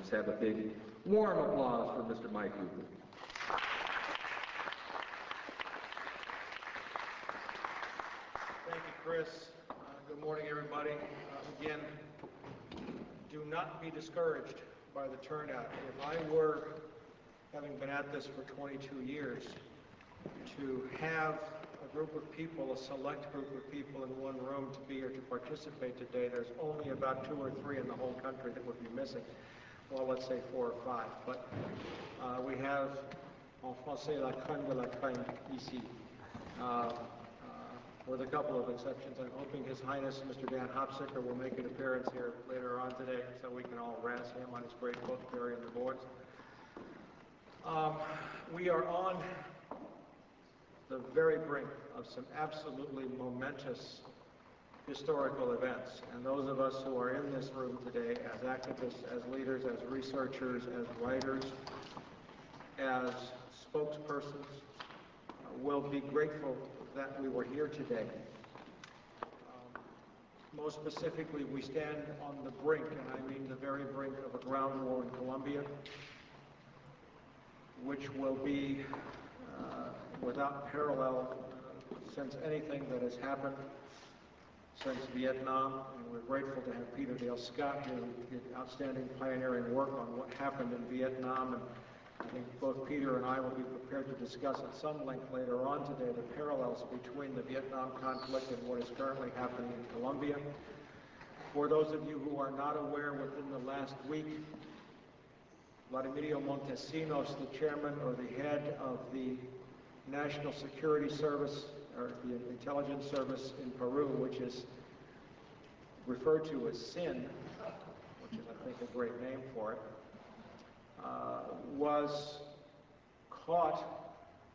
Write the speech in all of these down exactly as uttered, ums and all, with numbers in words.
Let's have a big warm applause for Mister Mike Hooper. Thank you, Chris. Uh, good morning, everybody. Uh, again, do not be discouraged by the turnout. If I were, having been at this for twenty-two years, to have a group of people, a select group of people in one room to be here to participate today, there's only about two or three in the whole country that would be missing. Well, let's say four or five. But uh, we have, en français, la crème de la crème ici. Uh, uh, with a couple of exceptions. I'm hoping His Highness Mister Dan Hopsicker will make an appearance here later on today so we can all razz him on his great book, Burying the Boards. Um, we are on the very brink of some absolutely momentous historical events. And those of us who are in this room today as activists, as leaders, as researchers, as writers, as spokespersons, uh, will be grateful that we were here today. Um, most specifically, we stand on the brink, and I mean the very brink, of a ground war in Colombia, which will be uh, without parallel uh, since anything that has happened since Vietnam. And we're grateful to have Peter Dale Scott here, who did outstanding pioneering work on what happened in Vietnam. And I think both Peter and I will be prepared to discuss at some length later on today the parallels between the Vietnam conflict and what is currently happening in Colombia. For those of you who are not aware, within the last week, Vladimiro Montesinos, the chairman or the head of the National Security Service, or the intelligence service in Peru, which is referred to as S I N, which is, I think, a great name for it, uh, was caught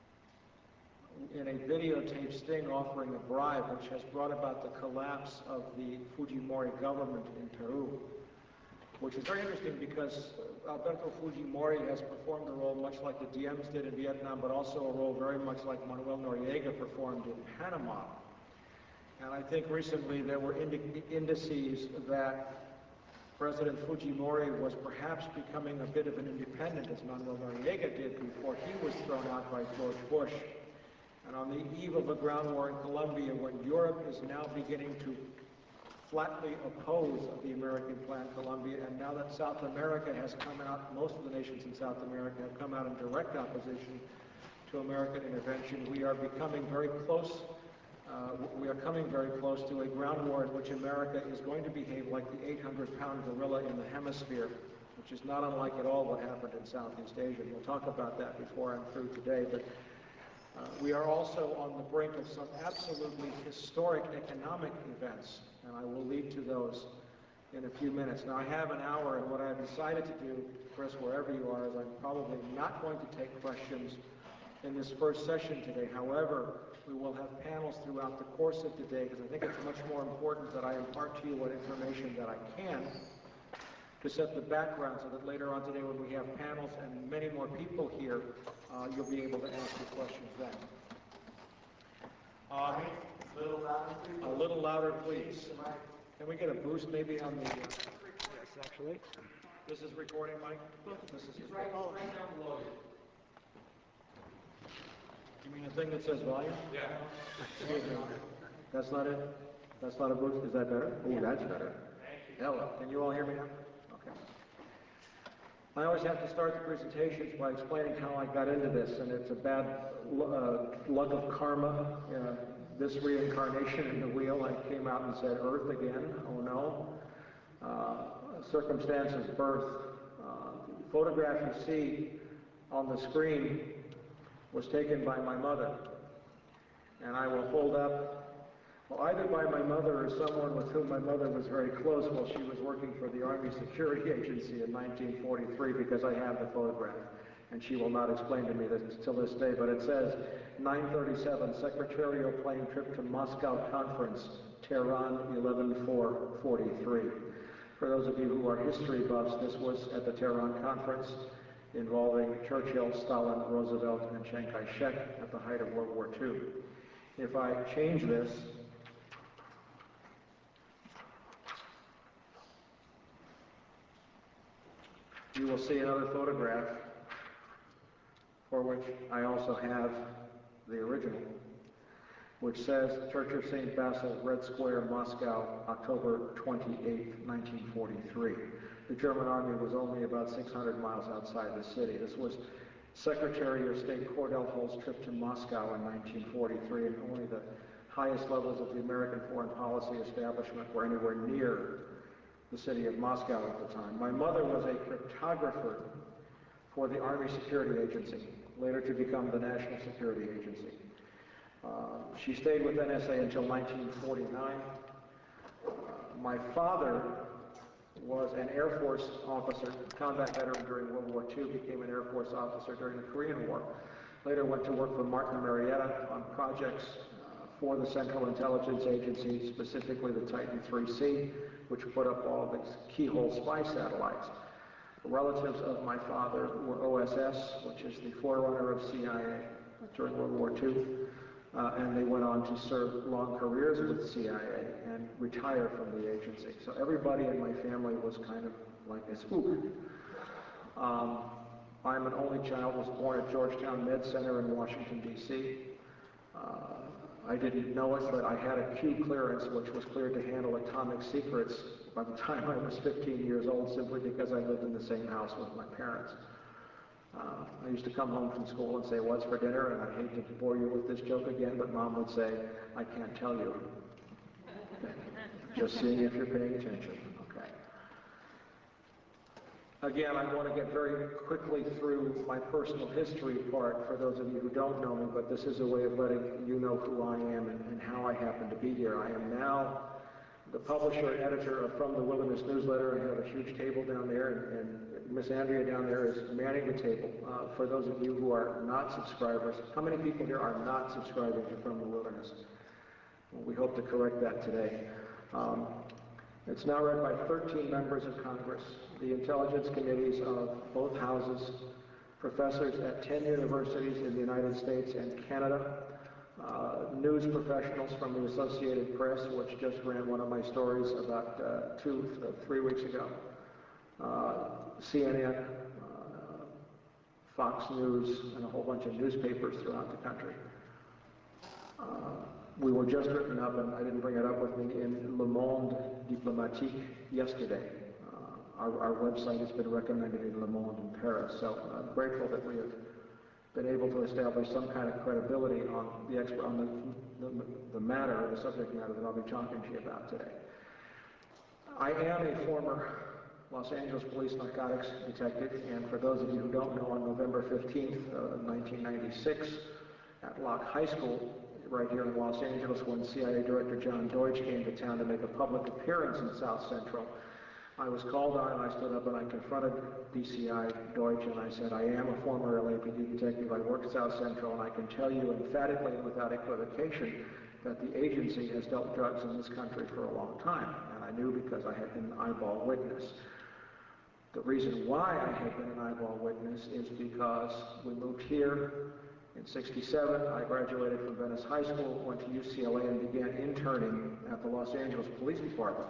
in a videotape sting offering a bribe, which has brought about the collapse of the Fujimori government in Peru, which is very interesting because Alberto Fujimori has performed a role much like the Diems did in Vietnam, but also a role very much like Manuel Noriega performed in Panama. And I think recently there were indi indices that President Fujimori was perhaps becoming a bit of an independent, as Manuel Noriega did before he was thrown out by George Bush. And on the eve of a ground war in Colombia, when Europe is now beginning to flatly oppose the American plan Colombia, and now that South America has come out, most of the nations in South America have come out in direct opposition to American intervention, we are becoming very close, uh, we are coming very close to a ground war in which America is going to behave like the eight hundred pound gorilla in the hemisphere, which is not unlike at all what happened in Southeast Asia. We'll talk about that before I'm through today, but Uh, we are also on the brink of some absolutely historic economic events, and I will lead to those in a few minutes. Now, I have an hour, and what I've decided to do, Chris, wherever you are, is I'm probably not going to take questions in this first session today. However, we will have panels throughout the course of today, because I think it's much more important that I impart to you what information that I can to set the background so that later on today when we have panels and many more people here, uh, you'll be able to ask your questions then. Um, a little louder, please. A little louder, please. Can we get a boost maybe on the... Uh, yes, actually. This is recording, Mike? This is recording. Oh. Right down below you. You mean the thing that says volume? Yeah. Excuse me. That's not it? That's not a boost? Is that better? Oh, that's better. Hello. Can you all hear me now? Okay. I always have to start the presentations by explaining how I got into this, and it's a bad uh, luck of karma. Uh, this reincarnation in the wheel, I came out and said, Earth again, oh no. Uh, circumstances, birth. Uh, the photograph you see on the screen was taken by my mother, and I will hold up Well, either by my mother or someone with whom my mother was very close while she was working for the Army Security Agency in nineteen forty-three, because I have the photograph, and she will not explain to me this till this day, but it says nine thirty-seven, Secretarial plane trip to Moscow conference, Tehran eleven four forty-three. For those of you who are history buffs, this was at the Tehran conference involving Churchill, Stalin, Roosevelt, and Chiang Kai-shek at the height of World War Two. If I change this, you will see another photograph for which I also have the original, which says Church of Saint Basil, Red Square, Moscow, October twenty-eighth, nineteen forty-three. The German army was only about six hundred miles outside the city. This was Secretary of State Cordell Hull's trip to Moscow in nineteen forty-three, and only the highest levels of the American foreign policy establishment were anywhere near the city of Moscow at the time. My mother was a cryptographer for the Army Security Agency, later to become the National Security Agency. Uh, she stayed with N S A until nineteen forty-nine. Uh, my father was an Air Force officer, combat veteran during World War Two, became an Air Force officer during the Korean War. Later went to work for Martin Marietta on projects uh, for the Central Intelligence Agency, specifically the Titan three C, which put up all of its keyhole spy satellites. Relatives of my father were O S S, which is the forerunner of C I A during World War Two, uh, and they went on to serve long careers with C I A and retire from the agency. So everybody in my family was kind of like a spook. Um, I'm an only child, was born at Georgetown Med Center in Washington, D C Uh, I didn't know it, but I had a Q clearance, which was cleared to handle atomic secrets by the time I was fifteen years old, simply because I lived in the same house with my parents. Uh, I used to come home from school and say, "What's for dinner?" And I hate to bore you with this joke again, but Mom would say, "I can't tell you." Just seeing if you're paying attention. Okay. Again, I want to get very quickly through my personal history part for those of you who don't know me, but this is a way of letting you know who I am and, and how I happen to be here. I am now the publisher and editor of From the Wilderness newsletter. I have a huge table down there, and, and Miss Andrea down there is manning the table. Uh, for those of you who are not subscribers, how many people here are not subscribing to From the Wilderness? Well, we hope to correct that today. Um, it's now read by thirteen members of Congress, the intelligence committees of both houses, professors at ten universities in the United States and Canada, Uh, news professionals from the Associated Press, which just ran one of my stories about uh, two, uh, three weeks ago, uh, C N N, uh, Fox News, and a whole bunch of newspapers throughout the country. Uh, we were just written up, and I didn't bring it up with me, in Le Monde Diplomatique yesterday. Uh, our, our website has been recommended in Le Monde in Paris, so I'm grateful that we have been able to establish some kind of credibility on the expert, on the, the, the matter, the subject matter that I'll be talking to you about today. I am a former Los Angeles Police narcotics detective, and for those of you who don't know, on November fifteenth, uh, nineteen ninety-six, at Locke High School, right here in Los Angeles, when C I A Director John Deutsch came to town to make a public appearance in South Central, I was called on, and I stood up and I confronted D C I Deutsch, and I said, "I am a former L A P D detective. I work South Central, and I can tell you emphatically and without equivocation that the agency has dealt drugs in this country for a long time." And I knew because I had been an eyeball witness. The reason why I had been an eyeball witness is because we moved here in sixty-seven. I graduated from Venice High School, went to U C L A, and began interning at the Los Angeles Police Department.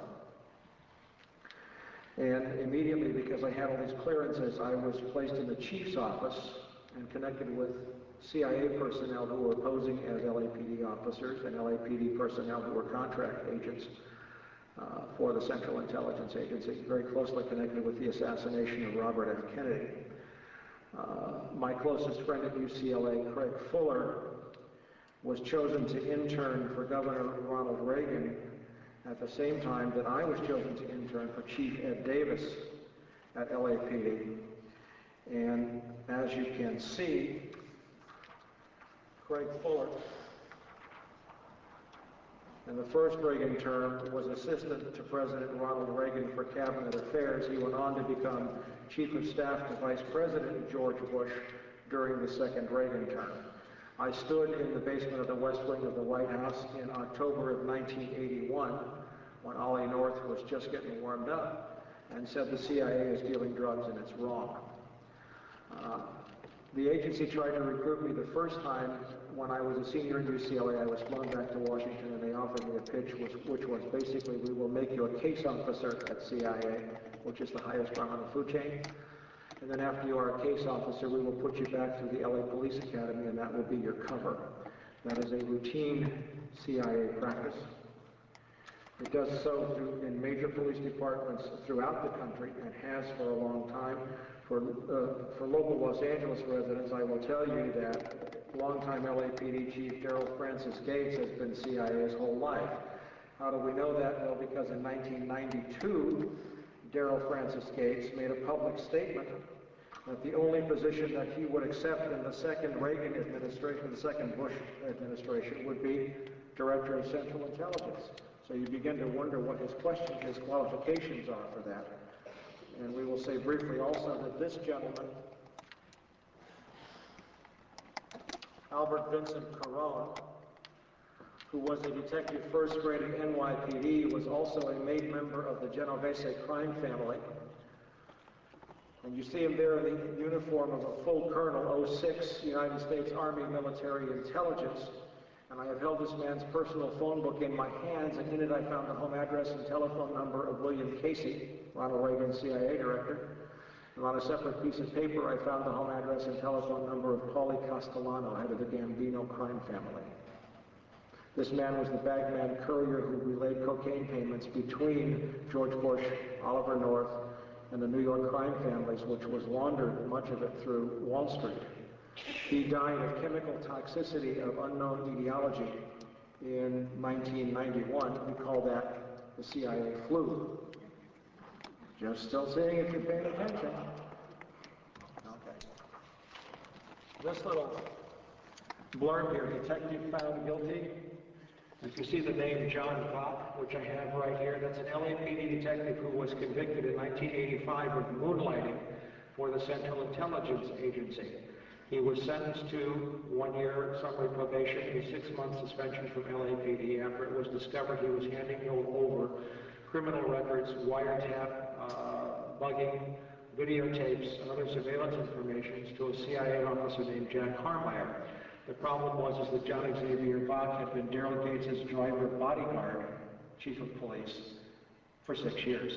And immediately, because I had all these clearances, I was placed in the chief's office and connected with C I A personnel who were posing as L A P D officers and L A P D personnel who were contract agents uh, for the Central Intelligence Agency, very closely connected with the assassination of Robert F. Kennedy. Uh, my closest friend at U C L A, Craig Fuller, was chosen to intern for Governor Ronald Reagan at the same time that I was chosen to intern for Chief Ed Davis at L A P D. And as you can see, Craig Fuller, in the first Reagan term, was assistant to President Ronald Reagan for Cabinet Affairs. He went on to become Chief of Staff to Vice President George Bush during the second Reagan term. I stood in the basement of the West Wing of the White House in October of nineteen eighty-one, when Ollie North was just getting warmed up, and said the C I A is dealing drugs and it's wrong. Uh, the agency tried to recruit me the first time when I was a senior at U C L A. I was flown back to Washington, and they offered me a pitch which, which was basically, we will make you a case officer at C I A, which is the highest rung on the food chain. And then after you are a case officer, we will put you back through the L A Police Academy, and that will be your cover. That is a routine C I A practice. It does so through, in major police departments throughout the country, and has for a long time. For, uh, for local Los Angeles residents, I will tell you that longtime L A P D Chief Darrell Francis Gates has been C I A his whole life. How do we know that? Well, because in nineteen ninety-two, Darrell Francis Gates made a public statement that the only position that he would accept in the second Reagan administration, the second Bush administration, would be Director of Central Intelligence. So you begin to wonder what his question, his qualifications are for that. And we will say briefly also that this gentleman, Albert Vincent Caron, who was a detective first grade at N Y P D, was also a made member of the Genovese crime family. And you see him there in the uniform of a full colonel, oh six, United States Army Military Intelligence. And I have held this man's personal phone book in my hands, and in it I found the home address and telephone number of William Casey, Ronald Reagan's C I A director. And on a separate piece of paper, I found the home address and telephone number of Paulie Castellano, head of the Gambino crime family. This man was the bagman courier who relayed cocaine payments between George Bush, Oliver North, and the New York crime families, which was laundered, much of it through Wall Street. He died of chemical toxicity of unknown etiology in nineteen ninety-one. We call that the C I A flu. Just still seeing if you're paying attention. Okay. This little blurb here, detective found guilty. If you see the name John Bach, which I have right here, that's an L A P D detective who was convicted in nineteen eighty-five of moonlighting for the Central Intelligence Agency. He was sentenced to one year summary probation, a six-month suspension from L A P D after it was discovered he was handing over criminal records, wiretap, uh, bugging, videotapes, and other surveillance information to a C I A officer named Jack Harmeyer. The problem was is that John Xavier Bach had been Darrell Gates' driver bodyguard, chief of police, for six years.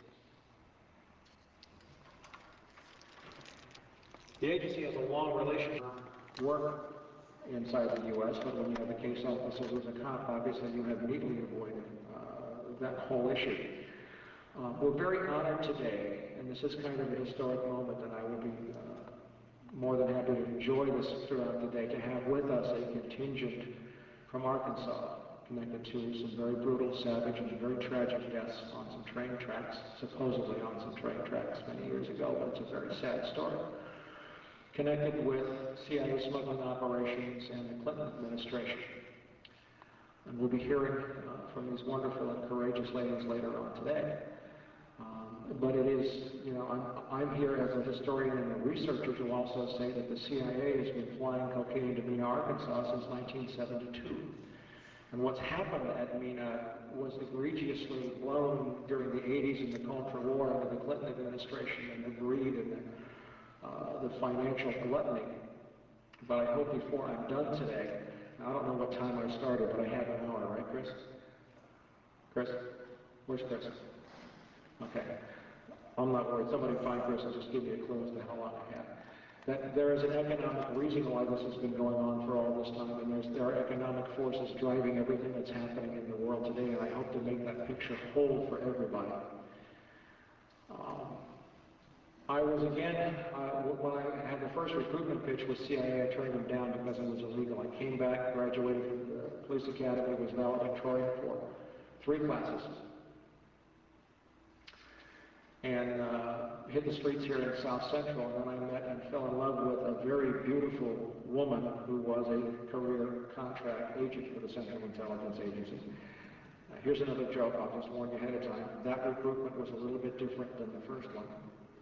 The agency has a long relationship work inside the U S, but when you have a case officer who's a cop, obviously you have neatly avoided uh, that whole issue. Uh, we're very honored today, and this is kind of a historic moment, and I will be uh, more than happy to enjoy this throughout the day, to have with us a contingent from Arkansas connected to some very brutal, savage, and very tragic deaths on some train tracks, supposedly on some train tracks many years ago, but it's a very sad story. Connected with C I A smuggling operations and the Clinton administration. And we'll be hearing uh, from these wonderful and courageous ladies later on today. Um, but it is, you know, I'm, I'm here as a historian and a researcher to also say that the C I A has been flying cocaine to Mena, Arkansas since nineteen seventy-two. And what's happened at Mena was egregiously blown during the eighties in the Contra War under the Clinton administration and the greed and the Uh, the financial gluttony. But I hope before I'm done today, I don't know what time I started, but I have an hour, right, Chris? Chris? Where's Chris? Okay. I'm not worried. Somebody find Chris and just give me a clue as to how long I have. That there is an economic reason why this has been going on for all this time, and there's, there are economic forces driving everything that's happening in the world today, and I hope to make that picture whole for everybody. Um, I was again, uh, when I had the first recruitment pitch with C I A, I turned them down because it was illegal. I came back, graduated from the police academy, was valedictorian for three classes, and uh, hit the streets here in South Central, and then I met and fell in love with a very beautiful woman who was a career contract agent for the Central Intelligence Agency. Uh, here's another joke, I'll just warn you ahead of time. That recruitment was a little bit different than the first one.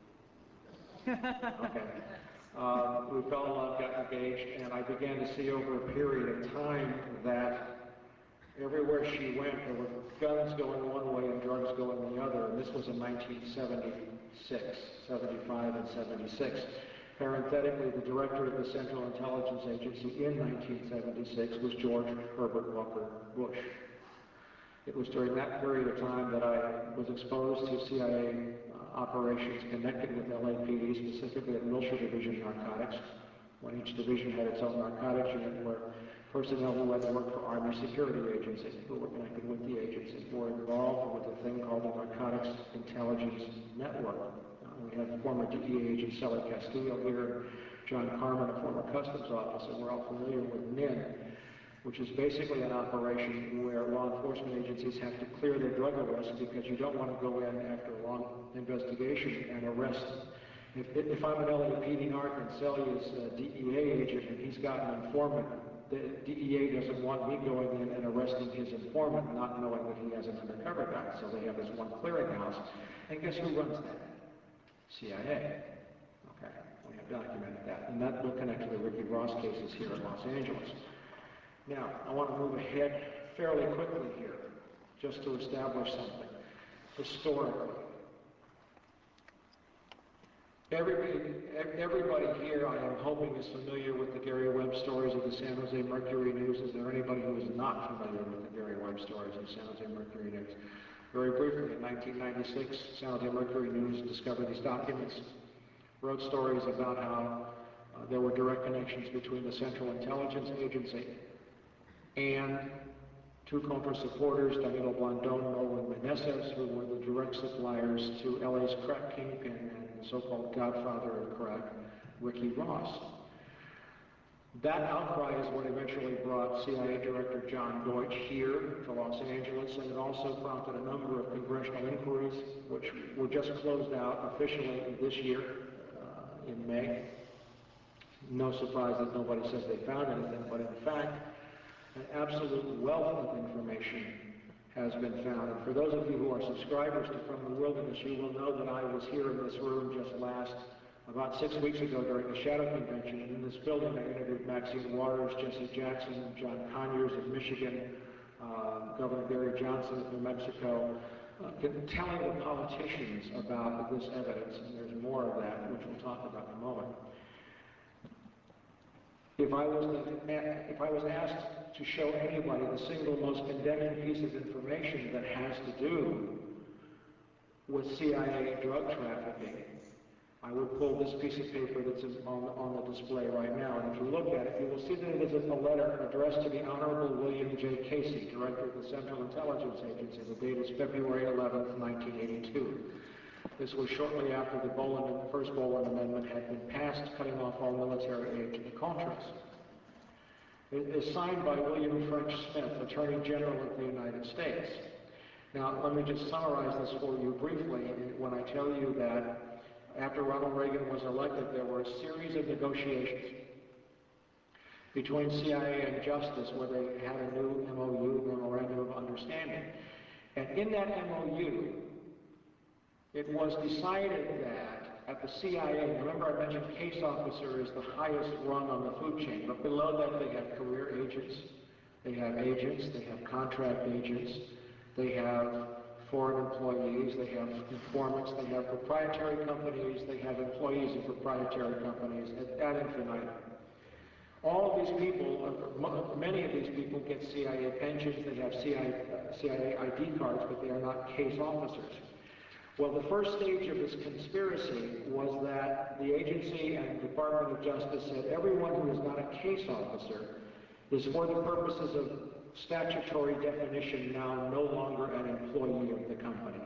Okay. Uh, we fell in love, got engaged, and I began to see over a period of time that everywhere she went, there were guns going one way and drugs going the other, and this was in nineteen seventy-six, seventy-five, and seventy-six. Parenthetically, the director of the Central Intelligence Agency in nineteen seventy-six was George Herbert Walker Bush. It was during that period of time that I was exposed to C I A uh, operations connected with L A P D, specifically at Wilshire Division Narcotics, when each division had its own narcotics unit where personnel who had worked for Army Security Agency, who were connected with the agency, were involved with a thing called the Narcotics Intelligence Network. Uh, we had former D E A agent Celly Castillo here, John Carmen, a former customs officer. We're all familiar with N I N, which is basically an operation where law enforcement agencies have to clear their drug arrests because you don't want to go in after a long investigation and arrest them. If, if I'm an L A P D narc and Celly is a D E A agent and he's got an informant, the D E A doesn't want me going in and arresting his informant, not knowing that he has an undercover guy. So they have this one clearinghouse. And guess who runs that? C I A. Okay, we have documented that. And that will connect to the Ricky Ross cases here in Los Angeles. Now, I want to move ahead fairly quickly here, just to establish something historically. Everybody, everybody here, I am hoping, is familiar with the Gary Webb stories of the San Jose Mercury News. Is there anybody who is not familiar with the Gary Webb stories of the San Jose Mercury News? Very briefly, in nineteen ninety-six, San Jose Mercury News discovered these documents, wrote stories about how uh, there were direct connections between the Central Intelligence Agency and two Contra supporters, Danilo Blandon and Nolan Meneses, who were the direct suppliers to L A's crack kingpin and the so-called godfather of crack, Ricky Ross. That outcry is what eventually brought C I A Director John Deutsch here to Los Angeles, and it also prompted a number of congressional inquiries, which were just closed out officially this year, uh, in May. No surprise that nobody says they found anything, but in fact, an absolute wealth of information has been found. And for those of you who are subscribers to From the Wilderness, you will know that I was here in this room just last, about six weeks ago during the Shadow Convention. And in this building, I interviewed Maxine Waters, Jesse Jackson, John Conyers of Michigan, uh, Governor Gary Johnson of New Mexico, uh, telling the politicians about this evidence. And there's more of that, which we'll talk about in a moment. If I was to, if I was asked to show anybody the single most condemning piece of information that has to do with C I A drug trafficking, I would pull this piece of paper that's on, on the display right now. And if you look at it, you will see that it is a letter addressed to the Honorable William J. Casey, Director of the Central Intelligence Agency. The date is February eleventh, nineteen eighty-two. This was shortly after the Boland, first Boland Amendment had been passed, cutting off all military aid to the Contras. It is signed by William French Smith, Attorney General of the United States. Now, let me just summarize this for you briefly. When I tell you that after Ronald Reagan was elected, there were a series of negotiations between C I A and Justice where they had a new M O U, Memorandum of Understanding. And in that M O U, it was decided that at the C I A, remember I mentioned case officer is the highest rung on the food chain, but below that they have career agents, they have agents, they have contract agents, they have foreign employees, they have informants, they have proprietary companies, they have employees of proprietary companies, ad infinitum. All of these people, many of these people get C I A pensions, they have C I A I D cards, but they are not case officers. Well, the first stage of this conspiracy was that the agency and Department of Justice said everyone who is not a case officer is, for the purposes of statutory definition, now no longer an employee of the company.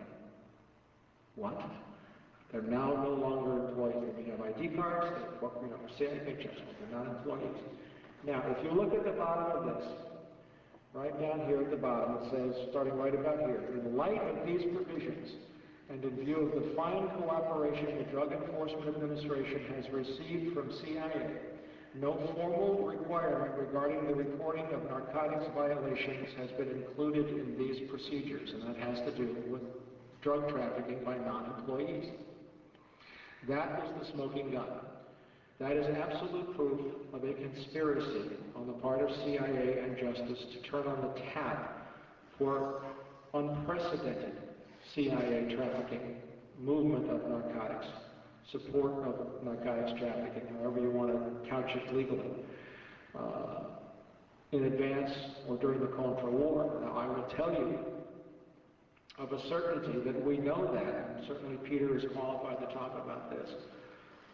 What? They're now no longer employees. They may have I D cards, they you know, C I A paychecks, but they're not employees. Now, if you look at the bottom of this, right down here at the bottom, it says, starting right about here, in light of these provisions, and in view of the fine cooperation the Drug Enforcement Administration has received from C I A, no formal requirement regarding the reporting of narcotics violations has been included in these procedures, and that has to do with drug trafficking by non-employees. That is the smoking gun. That is absolute proof of a conspiracy on the part of C I A and Justice to turn on the tap for unprecedented C I A trafficking, movement of narcotics, support of narcotics trafficking, however you want to couch it legally, uh, in advance or during the Contra War. Now, I will tell you of a certainty that we know that, and certainly Peter is qualified to talk about this,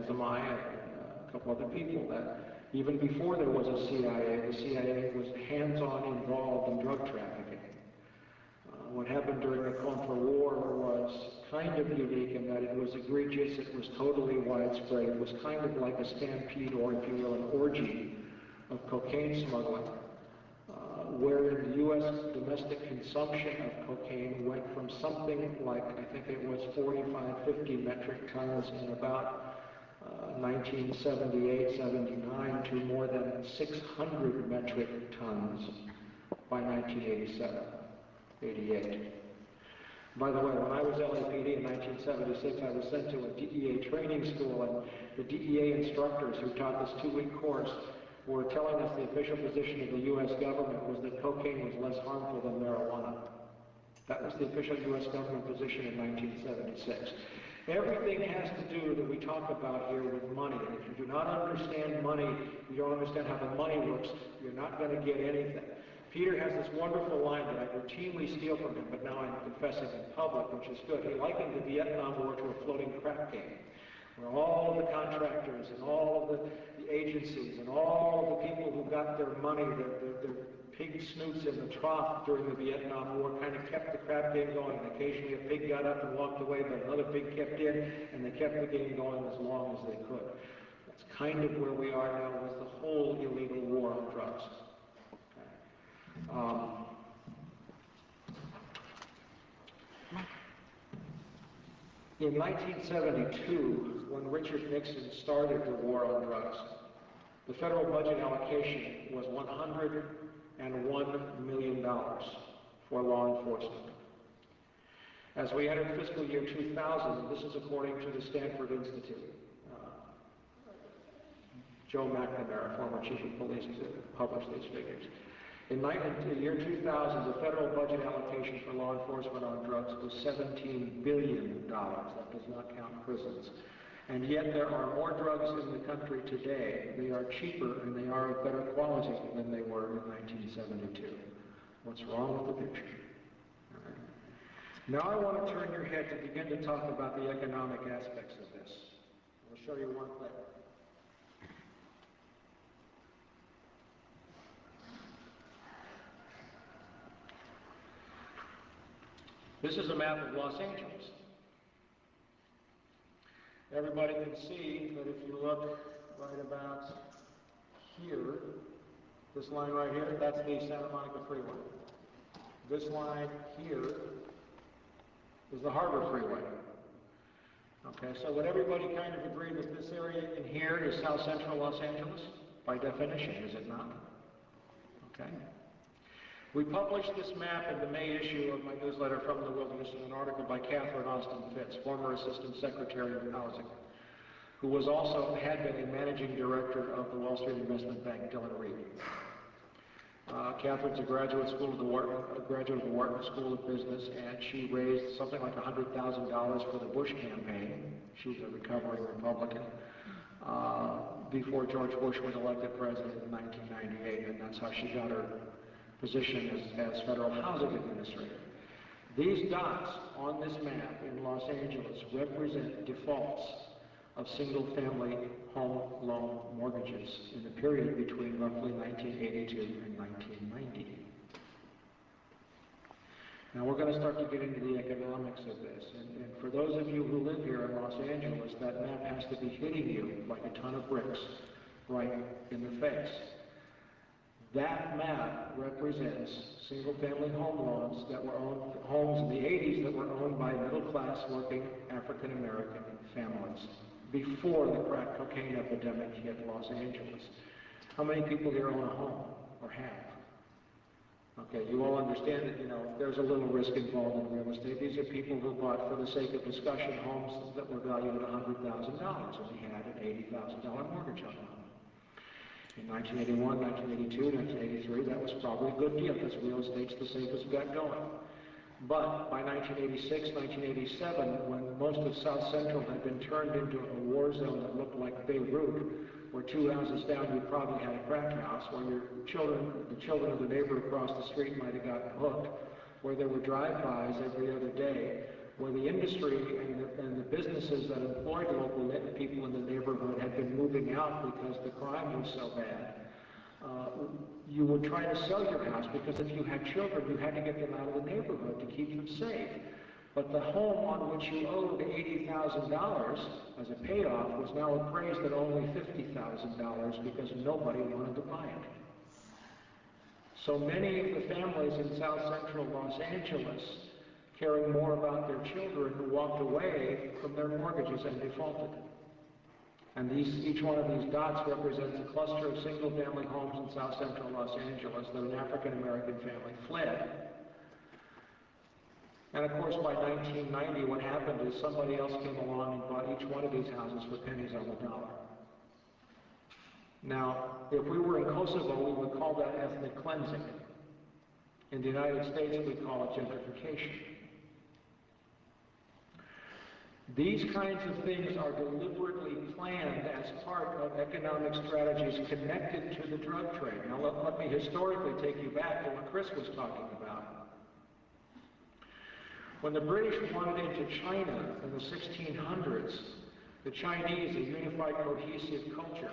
Zimai and uh, a couple other people, that even before there was a C I A, the C I A was hands-on involved in drug trafficking. Uh, what happened during the Contra-War was kind of unique in that it was egregious, it was totally widespread, it was kind of like a stampede, or if you will, an orgy of cocaine smuggling, uh, where in the U S domestic consumption of cocaine went from something like, I think it was forty-five, fifty metric tons in about uh, nineteen seventy-eight, seventy-nine to more than six hundred metric tons by nineteen eighty-seven, eighty-eight. By the way, when I was L A P D in nineteen seventy-six, I was sent to a D E A training school, and the D E A instructors who taught this two-week course were telling us the official position of the U S government was that cocaine was less harmful than marijuana. That was the official U S government position in nineteen seventy-six. Everything has to do that we talk about here with money. And if you do not understand money, you don't understand how the money works, you're not going to get anything. Peter has this wonderful line that I routinely steal from him, but now I'm confessing in public, which is good. He likened the Vietnam War to a floating crap game, where all of the contractors and all of the, the agencies and all of the people who got their money, their, their, their pig snoots in the trough during the Vietnam War, kind of kept the crap game going, and occasionally a pig got up and walked away, but another pig kept in, and they kept the game going as long as they could. That's kind of where we are now with the whole illegal war on drugs. Um, in nineteen seventy-two, when Richard Nixon started the war on drugs, the federal budget allocation was one hundred one million dollars for law enforcement. As we entered fiscal year two thousand, this is according to the Stanford Institute, uh, Joe McNamara, former chief of police, published these figures. In the year two thousand, the federal budget allocation for law enforcement on drugs was seventeen billion dollars. That does not count prisons. And yet there are more drugs in the country today. They are cheaper and they are of better quality than they were in nineteen seventy-two. What's wrong with the picture? All right. Now I want to turn your head to begin to talk about the economic aspects of this. I'll show you one clip. This is a map of Los Angeles. Everybody can see that if you look right about here, this line right here, that's the Santa Monica Freeway. This line here is the Harbor Freeway. Okay, so would everybody kind of agree that this area in here is South Central Los Angeles? By definition, is it not? Okay. We published this map in the May issue of my newsletter From the Wilderness in an article by Catherine Austin Fitz, former Assistant Secretary of Housing, who was also, had been a managing director of the Wall Street Investment Bank, Dillon Reed. Uh, Catherine's a graduate school of the Wharton, a graduate of the Wharton School of Business, and she raised something like one hundred thousand dollars for the Bush campaign. She's a recovering Republican. Uh, before George Bush was elected president in nineteen ninety-eight, and that's how she got her position as, as federal housing administrator. These dots on this map in Los Angeles represent defaults of single-family home loan mortgages in the period between roughly nineteen eighty-two and nineteen ninety. Now we're going to start to get into the economics of this, and, and for those of you who live here in Los Angeles, that map has to be hitting you like a ton of bricks right in the face. That map represents single-family home loans that were owned, homes in the eighties that were owned by middle-class working African-American families before the crack cocaine epidemic hit Los Angeles. How many people here own a home or have? Okay, you all understand that, you know, there's a little risk involved in real estate. These are people who bought, for the sake of discussion, homes that were valued at one hundred thousand dollars, and they had an eighty thousand dollar mortgage on them. In nineteen eighty-one, nineteen eighty-two, nineteen eighty-three, that was probably a good deal because real estate's the safest bet going. But by nineteen eighty-six, nineteen eighty-seven, when most of South Central had been turned into a war zone that looked like Beirut, where two houses down you probably had a crack house, where your children, the children of the neighbor across the street might have gotten hooked, where there were drive-bys every other day, where the industry and the, and the businesses that employed local people in the neighborhood out because the crime was so bad. Uh, you would try to sell your house because if you had children, you had to get them out of the neighborhood to keep them safe. But the home on which you owed eighty thousand dollars as a payoff was now appraised at only fifty thousand dollars because nobody wanted to buy it. So many of the families in South Central Los Angeles, caring more about their children, walked away from their mortgages and defaulted. And these, each one of these dots represents a cluster of single-family homes in South Central Los Angeles that an African-American family fled. And of course, by nineteen ninety, what happened is somebody else came along and bought each one of these houses for pennies on the dollar. Now, if we were in Kosovo, we would call that ethnic cleansing. In the United States, we call it gentrification. These kinds of things are deliberately planned as part of economic strategies connected to the drug trade. Now, let, let me historically take you back to what Chris was talking about. When the British wanted into China in the sixteen hundreds, the Chinese, a unified, cohesive culture,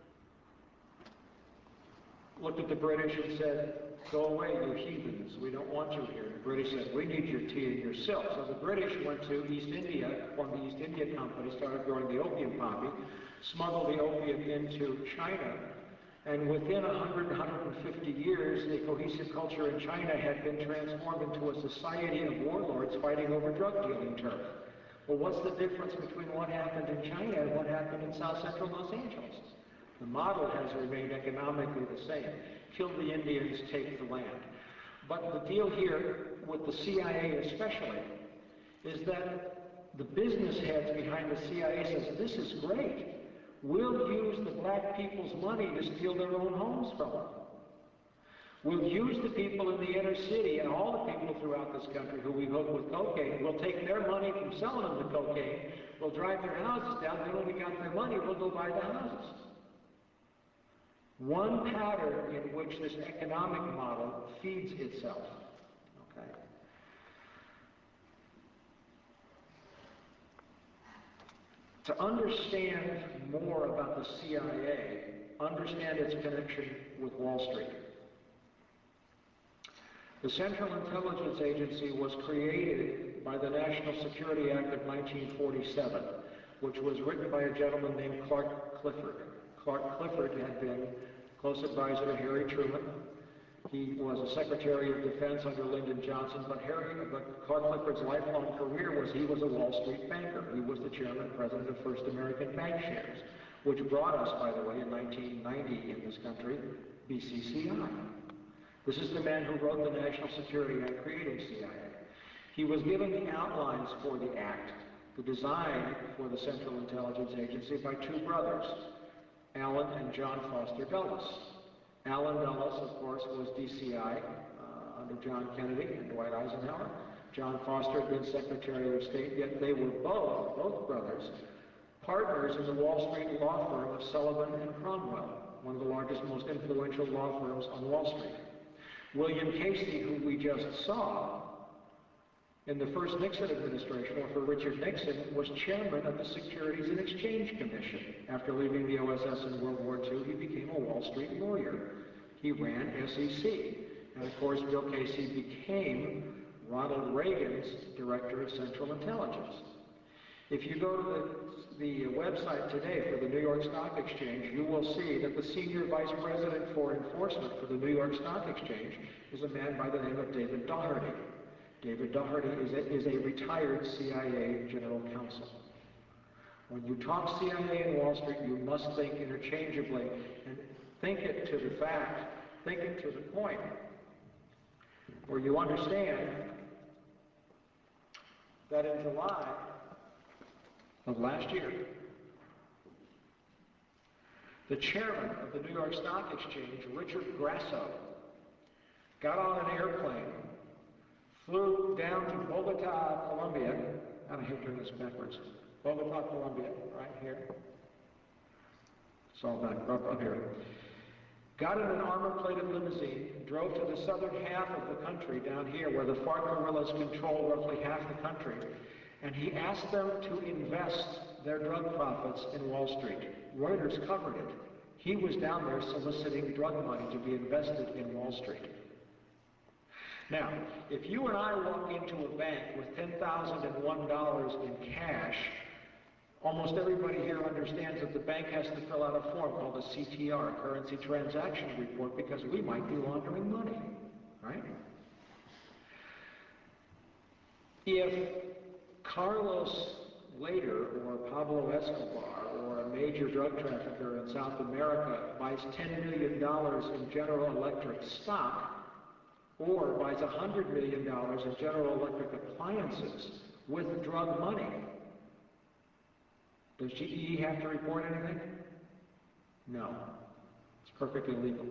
looked at the British and said, "Go away, you heathens, we don't want you here." The British said, "We need your tea and your silk." So the British went to East India, formed the East India Company, started growing the opium poppy, smuggled the opium into China, and within one hundred, one hundred fifty years, the cohesive culture in China had been transformed into a society of warlords fighting over drug-dealing turf. Well, what's the difference between what happened in China and what happened in South Central Los Angeles? The model has remained economically the same. Kill the Indians, take the land. But the deal here with the C I A especially is that the business heads behind the C I A says, "This is great. We'll use the black people's money to steal their own homes from them. We'll use the people in the inner city and all the people throughout this country who we hook with cocaine. We'll take their money from selling them the cocaine. We'll drive their houses down. Then when we got their money, we'll go buy the houses." One pattern in which this economic model feeds itself. Okay? To understand more about the C I A, understand its connection with Wall Street. The Central Intelligence Agency was created by the National Security Act of nineteen forty-seven, which was written by a gentleman named Clark Clifford. Clark Clifford had been close advisor to Harry Truman. He was a Secretary of Defense under Lyndon Johnson, but, Harry, but Clark Clifford's lifelong career was he was a Wall Street banker. He was the chairman and president of First American Bankshares, which brought us, by the way, in nineteen ninety in this country, B C C I. This is the man who wrote the National Security Act creating C I A. He was given the outlines for the act, the design for the Central Intelligence Agency, by two brothers, Alan and John Foster Dulles. Alan Dulles, of course, was D C I uh, under John Kennedy and Dwight Eisenhower. John Foster had been Secretary of State, yet they were both, both brothers, partners in the Wall Street law firm of Sullivan and Cromwell, one of the largest, most influential law firms on Wall Street. William Casey, who we just saw, in the first Nixon administration, or for Richard Nixon, was chairman of the Securities and Exchange Commission. After leaving the O S S in World War Two, he became a Wall Street lawyer. He ran S E C. And of course, Bill Casey became Ronald Reagan's Director of Central Intelligence. If you go to the, the website today for the New York Stock Exchange, you will see that the Senior Vice President for Enforcement for the New York Stock Exchange is a man by the name of David Daugherty. David Daugherty is a, is a retired C I A General Counsel. When you talk C I A and Wall Street, you must think interchangeably, and think it to the fact, think it to the point where you understand that in July of last year, the chairman of the New York Stock Exchange, Richard Grasso, got on an airplane, flew down to Bogota, Colombia. I hate doing this backwards. Bogota, Colombia, right here. It's all back up, up here. Got in an armor-plated limousine, drove to the southern half of the country down here where the FARC guerrillas control roughly half the country, and he asked them to invest their drug profits in Wall Street. Reuters covered it. He was down there soliciting drug money to be invested in Wall Street. Now, if you and I walk into a bank with ten thousand one dollars in cash, almost everybody here understands that the bank has to fill out a form called a C T R, a currency transaction report, because we might be laundering money, right? If Carlos Later or Pablo Escobar or a major drug trafficker in South America buys ten million dollars in General Electric stock or buys one hundred million dollars in General Electric appliances with drug money, does G E have to report anything? No. It's perfectly legal.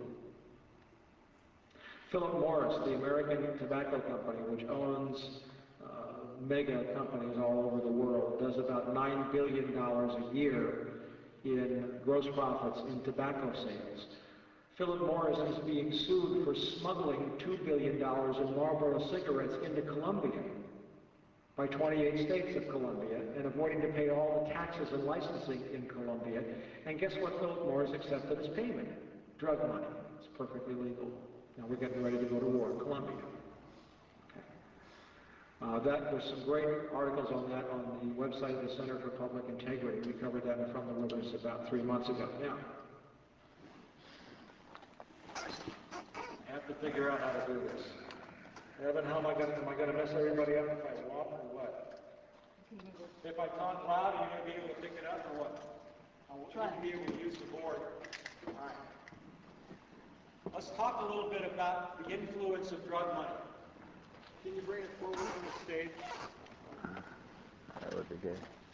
Philip Morris, the American tobacco company, which owns mega companies all over the world, does about nine billion dollars a year in gross profits in tobacco sales. Philip Morris is being sued for smuggling two billion dollars in Marlboro cigarettes into Colombia by twenty-eight states of Colombia and avoiding to pay all the taxes and licensing in Colombia. And guess what Philip Morris accepted as payment? Drug money. It's perfectly legal. Now we're getting ready to go to war in Colombia. Uh, that, there's some great articles on that on the website of the Center for Public Integrity. We covered that in From the Wilderness about three months ago. Now, I have to figure out how to do this. Evan, how am I going to, am I going to mess everybody up if I walk or what? If I talk loud, are you going to be able to pick it up or what? I'll try to be able to use the board. All right. Let's talk a little bit about the influence of drug money. Can you bring it forward on the stage? That would be good.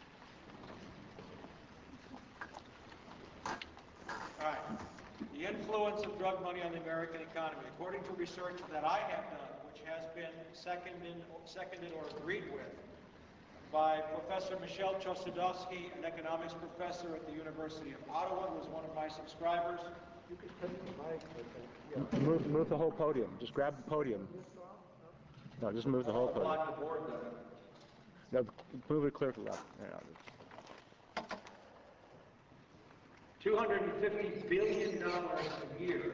All right. The influence of drug money on the American economy. According to research that I have done, which has been seconded, seconded or agreed with by Professor Michel Chossudovsky, an economics professor at the University of Ottawa, who was one of my subscribers. You could take the mic, I think. Move, move the whole podium. Just grab the podium. No, just move the whole podium. Block the board, though. No, move it clear to the left. Yeah. two hundred fifty billion dollars a year.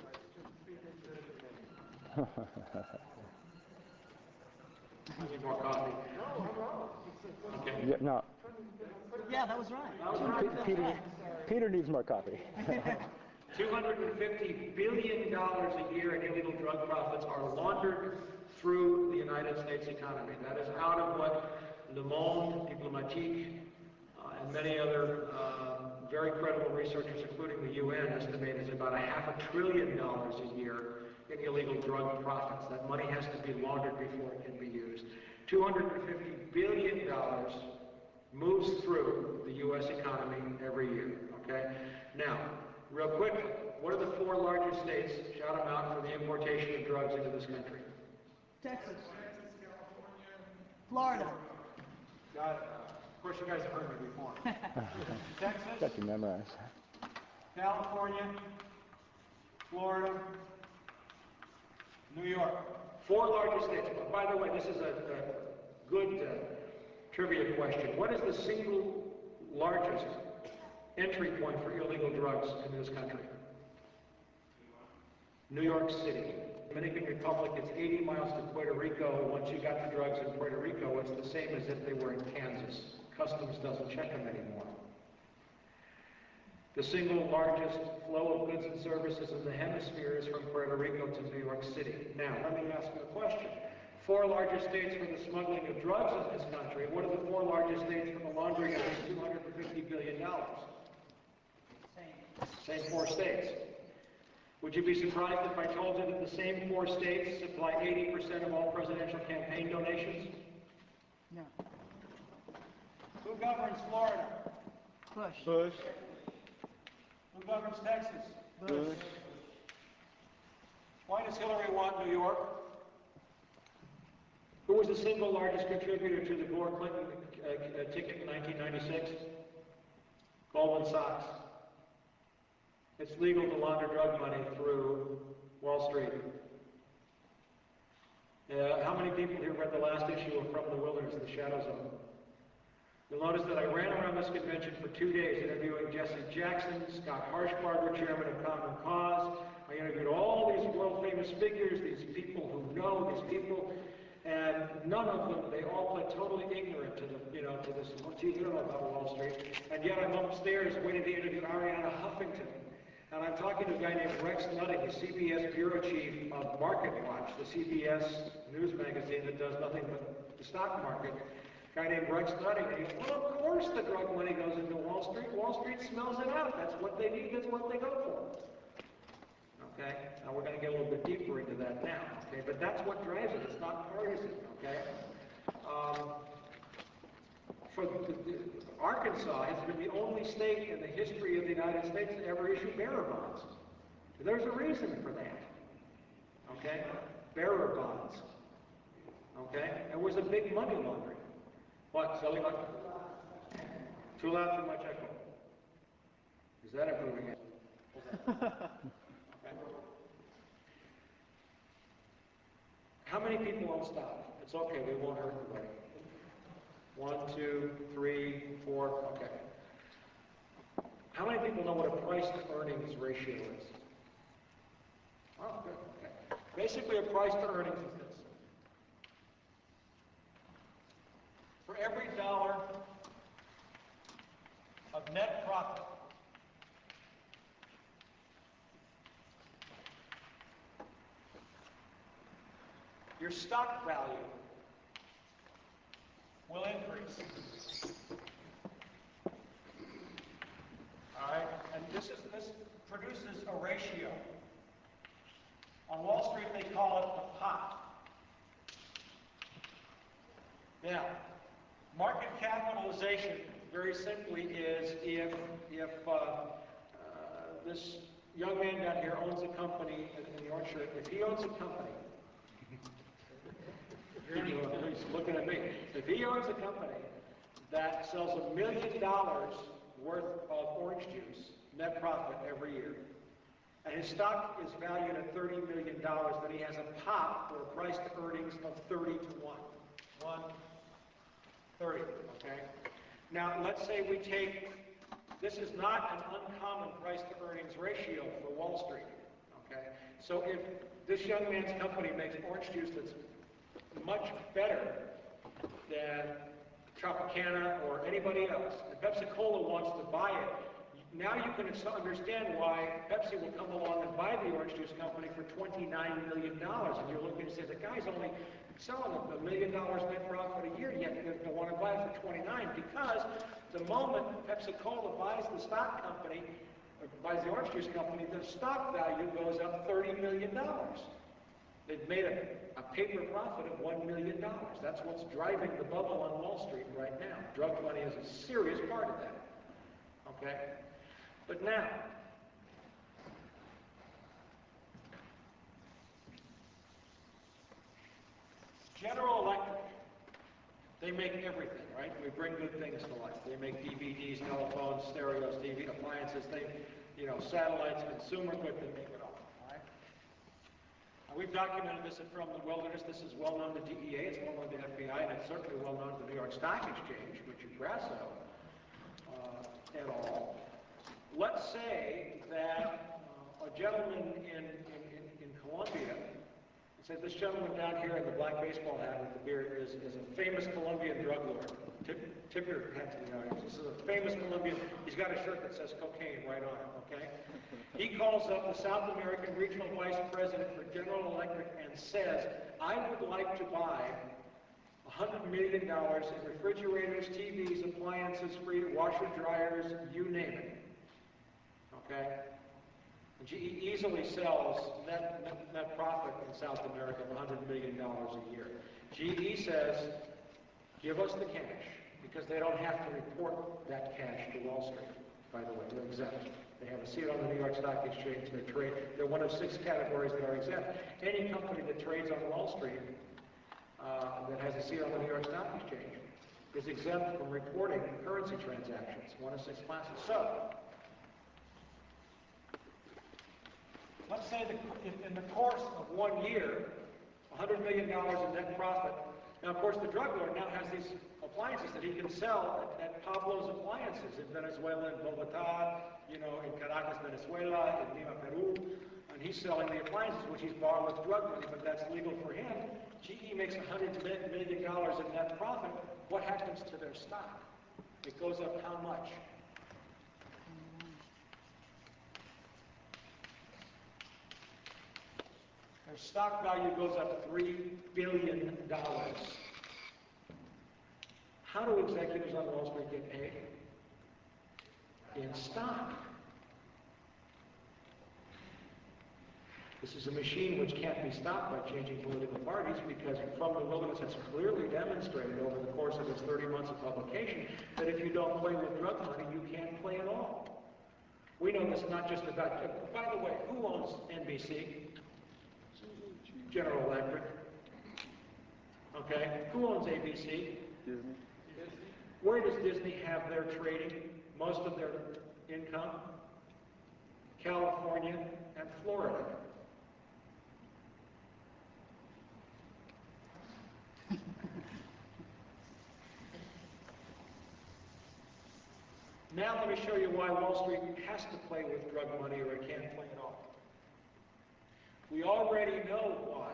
I need more coffee. Okay. Yeah, no. Yeah, that was right. That was right. Pe- Peter, Peter needs more coffee. two hundred fifty billion dollars a year in illegal drug profits are laundered through the United States economy. That is out of what Le Monde Diplomatique uh, and many other uh, very credible researchers, including the U N, estimate is about a half a trillion dollars a year in illegal drug profits. That money has to be laundered before it can be used. two hundred fifty billion dollars moves through the U S economy every year, okay? Now, real quick, what are the four largest states, shout them out, for the importation of drugs into this country? Texas. Florida. Got it. Of course, you guys have heard me before. Texas, Got to memorize. California, Florida, New York. Four largest states. By the way, this is a, a good uh, trivia question. What is the single largest entry point for illegal drugs in this country? New York City. Dominican Republic, it's eighty miles to Puerto Rico. Once you got the drugs in Puerto Rico, it's the same as if they were in Kansas. Customs doesn't check them anymore. The single largest flow of goods and services in the hemisphere is from Puerto Rico to New York City. Now, let me ask you a question. Four largest states for the smuggling of drugs in this country. What are the four largest states for the laundering of this two hundred fifty billion dollars? Same. Same four states. Would you be surprised if I told you that the same four states supply eighty percent of all presidential campaign donations? No. Who governs Florida? Bush. Bush. Who governs Texas? Bush. Why does Hillary want New York? Who was the single largest contributor to the Gore Clinton uh, uh, ticket in nineteen ninety-six? Goldman Sachs. It's legal to launder drug money through Wall Street. Uh, how many people here read the last issue of From the Wilderness, The Shadow Zone? You'll notice that I ran around this convention for two days interviewing Jesse Jackson, Scott Harshbarger, chairman of Common Cause. I interviewed all these world-famous figures, these people who know these people, and none of them, they all play totally ignorant to the, you know, to this, gee, we don't know about Wall Street. And yet I'm upstairs waiting to interview Arianna Huffington. And I'm talking to a guy named Rex Nutting, the C B S bureau chief of Market Watch, the C B S news magazine that does nothing but the stock market. A guy named Rex Nutting, and he goes, well, of course the drug money goes into Wall Street. Wall Street smells it out. That's what they need. That's what they go for. Okay? Now we're going to get a little bit deeper into that now. Okay? But that's what drives it. It's not partisan. Okay? Um, for the, the, Arkansas has been the only state in the history of the United States to ever issue bearer bonds. There's a reason for that. Okay? Bearer bonds. Okay? It was a big money laundering. What, silly money? Too loud for my checkbook. Is that improving it? Okay. How many people own stock? It's okay, we won't hurt anybody. One, two, three, four, okay. How many people know what a price to earnings ratio is? Oh, good, okay. Basically, a price to earnings is this. For every dollar of net profit, your stock value will increase. All right, and this is this produces a ratio. On Wall Street, they call it the pot. Now, market capitalization, very simply, is if if uh, uh, this young man down here owns a company in the orange shirt. If he owns a company. He's looking at me. If he owns a company that sells a million dollars worth of orange juice, net profit every year, and his stock is valued at thirty million dollars, then he has a pop or a price to earnings of thirty to one. one thirty, okay? Now, let's say we take, this is not an uncommon price to earnings ratio for Wall Street, okay? So if this young man's company makes orange juice that's much better than Tropicana or anybody else, and Pepsi-Cola wants to buy it, now you can understand why Pepsi will come along and buy the orange juice company for twenty-nine million dollars. And you're looking and say, the guy's only selling a million dollars net profit a year, yet they want to buy it for twenty-nine, because the moment Pepsi-Cola buys the stock company, or buys the orange juice company, the stock value goes up thirty million dollars. They've made a, a paper profit of one million dollars. That's what's driving the bubble on Wall Street right now. Drug money is a serious part of that. Okay? But now, General Electric, they make everything, right? We bring good things to life. They make D V Ds, telephones, stereos, T V, appliances, they, you know, satellites, consumer goods, they make it all, all right? Now, we've documented this from the wilderness. This is well known to D E A, it's well known to F B I, and it's certainly well known to the New York Stock Exchange, Richard Grasso, uh, et al. Let's say that uh, a gentleman in, in, in, in Colombia, says this gentleman down here in the black baseball hat with the beard is, is a famous Colombian drug lord. Tip, tip your hat to the audience. This is a famous Colombian. He's got a shirt that says cocaine right on it, okay? He calls up the South American Regional Vice President for General Electric and says, I would like to buy one hundred million dollars in refrigerators, T Vs, appliances, free washer, dryers, you name it. Okay? And G E easily sells net, net, net profit in South America of one hundred million dollars a year. G E says, give us the cash, because they don't have to report that cash to Wall Street, by the way. They're exempt. They have a seat on the New York Stock Exchange. They trade. They're one of six categories that are exempt. Any company that trades on Wall Street uh, that has a seat on the New York Stock Exchange is exempt from reporting currency transactions, one of six classes. So, let's say that in the course of one year, one hundred million dollars in net profit. Now, of course, the drug lord now has these appliances that he can sell at, at Pablo's Appliances in Venezuela, in Bogota, you know, in Caracas, Venezuela, in Lima, Peru, and he's selling the appliances, which he's bought with drug money, but that's legal for him. G E makes one hundred million dollars in net profit. What happens to their stock? It goes up how much? Their stock value goes up three billion dollars. How do executives on Wall Street get paid? In stock. This is a machine which can't be stopped by changing political parties, because From the Wilderness has clearly demonstrated over the course of its thirty months of publication that if you don't play with drug money, you can't play at all. We know this not just about... By the way, who owns N B C? General Electric. Okay, who owns A B C? Disney. Where does Disney have their trading, most of their income? California and Florida. Now let me show you why Wall Street has to play with drug money or it can't play at all. We already know why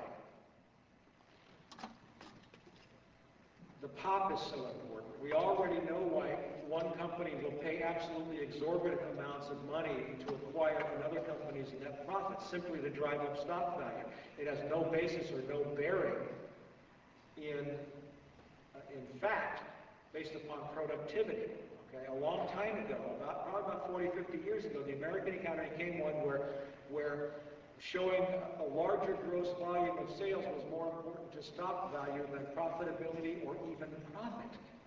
the pop is so important. We already know why one company will pay absolutely exorbitant amounts of money to acquire another company's net profit simply to drive up stock value. It has no basis or no bearing in, uh, in fact, based upon productivity. Okay, a long time ago, about, probably about forty, fifty years ago, the American economy became one where, where showing a larger gross volume of sales was more important to stock value than profitability or even profit.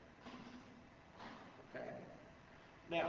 Okay. Now,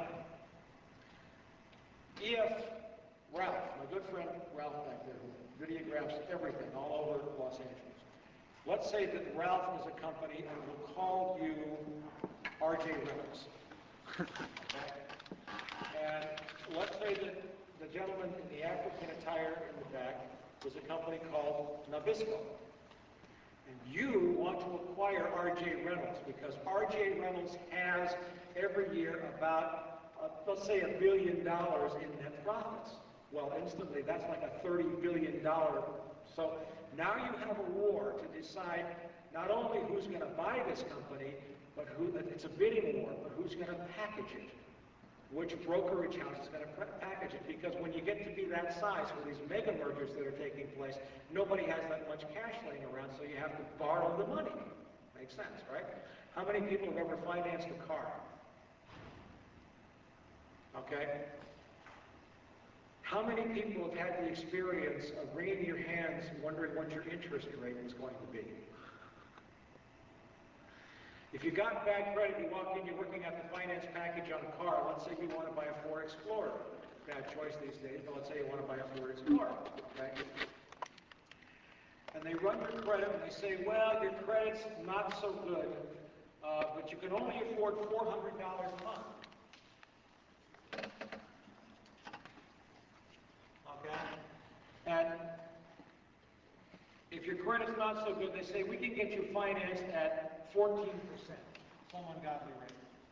if Ralph, my good friend Ralph back there, who videographs everything all over Los Angeles, let's say that Ralph is a company and will call you R J Reynolds. Okay. And let's say that the gentleman in the African attire in the back was a company called Nabisco. And you want to acquire R J Reynolds because R J Reynolds has every year about, uh, let's say, a billion dollars in net profits. Well, instantly, that's like a thirty billion dollars. So now you have a war to decide not only who's going to buy this company, but who, it's a bidding war, but who's going to package it. Which brokerage house is going to package it, because when you get to be that size, with these mega mergers that are taking place, nobody has that much cash laying around, so you have to borrow the money. Makes sense, right? How many people have ever financed a car? Okay? How many people have had the experience of wringing your hands wondering what your interest rate was going to be? If you got bad credit, you walk in, you're looking at the finance package on a car. Let's say you want to buy a Ford Explorer. Bad choice these days, but let's say you want to buy a Ford Explorer, okay? And they run your credit and they say, well, your credit's not so good, uh, but you can only afford four hundred dollars a month. Okay? And if your credit's not so good, they say, we can get you financed at fourteen percent, some ungodly rate.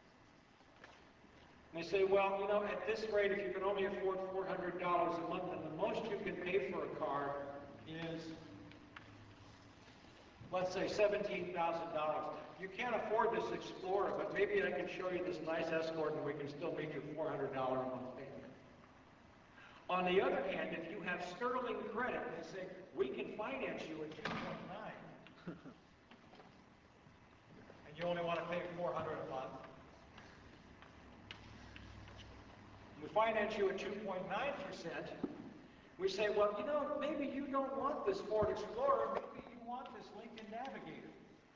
And they say, well, you know, at this rate, if you can only afford four hundred dollars a month, then the most you can pay for a car is, let's say, seventeen thousand dollars. You can't afford this Explorer, but maybe I can show you this nice Escort and we can still make your four hundred dollars a month payment. On the other hand, if you have sterling credit, they say, we can finance you at two point nine. And you only want to pay four hundred dollars a month. We finance you at two point nine percent. We say, well, you know, maybe you don't want this Ford Explorer, maybe you want this Lincoln Navigator.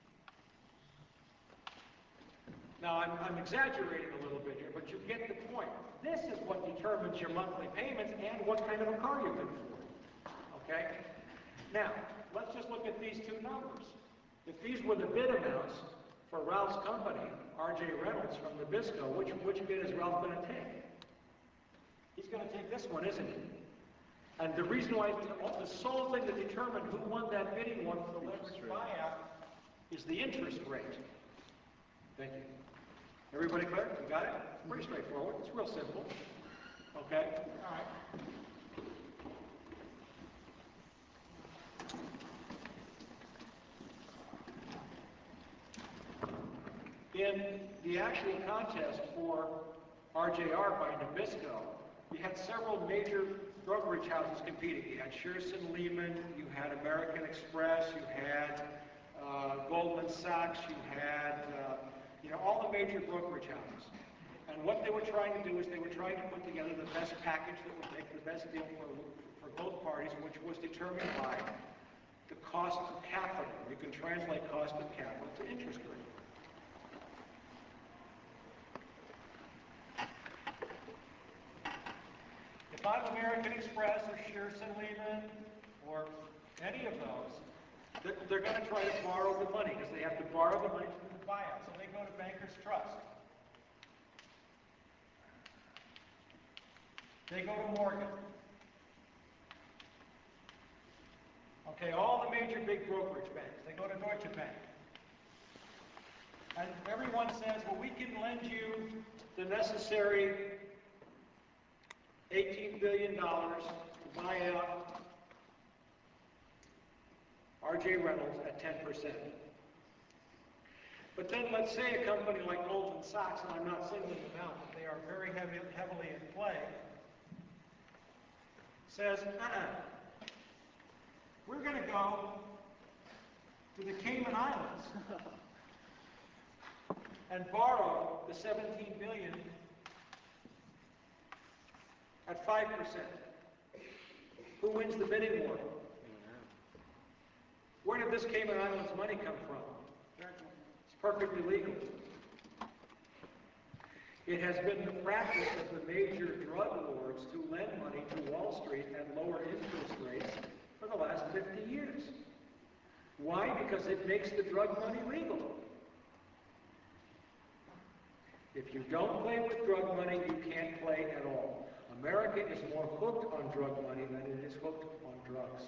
Now, I'm, I'm exaggerating a little bit here, but you get the point. This is what determines your monthly payments and what kind of a car you can afford. Okay? Now, let's just look at these two numbers. If these were the bid amounts for Ralph's company, R J Reynolds from Nabisco, which, which bid is Ralph going to take? He's going to take this one, isn't he? And the reason why, the sole thing that determined who won that bidding war for the leveraged buyout is the interest rate. Thank you. Everybody clear? You got it? Pretty straightforward. It's real simple. Okay? All right. In the actual contest for R J R by Nabisco, you had several major brokerage houses competing. You had Shearson Lehman, you had American Express, you had uh, Goldman Sachs, you had uh, you know, all the major brokerage houses. And what they were trying to do is they were trying to put together the best package that would make the best deal for, for both parties, which was determined by the cost of capital. You can translate cost of capital to interest rate. If I'm American Express or Shearson Lehman or any of those, they're, they're going to try to borrow the money because they have to borrow the money to do the buyout. So they go to Bankers Trust. They go to Morgan. Okay, all the major big brokerage banks. They go to Deutsche Bank. And everyone says, well, we can lend you the necessary eighteen billion dollars to buy out R J Reynolds at ten percent. But then let's say a company like Goldman Sachs, and I'm not singling them out, but they are very heavy, heavily in play, says, uh-uh, we're going to go to the Cayman Islands and borrow the seventeen billion dollars at five percent. Who wins the bidding war? Where did this Cayman Islands money come from? It's perfectly legal. It has been the practice of the major drug lords to lend money to Wall Street at lower interest rates for the last fifty years. Why? Because it makes the drug money legal. If you don't play with drug money, you can't play at all. America is more hooked on drug money than it is hooked on drugs.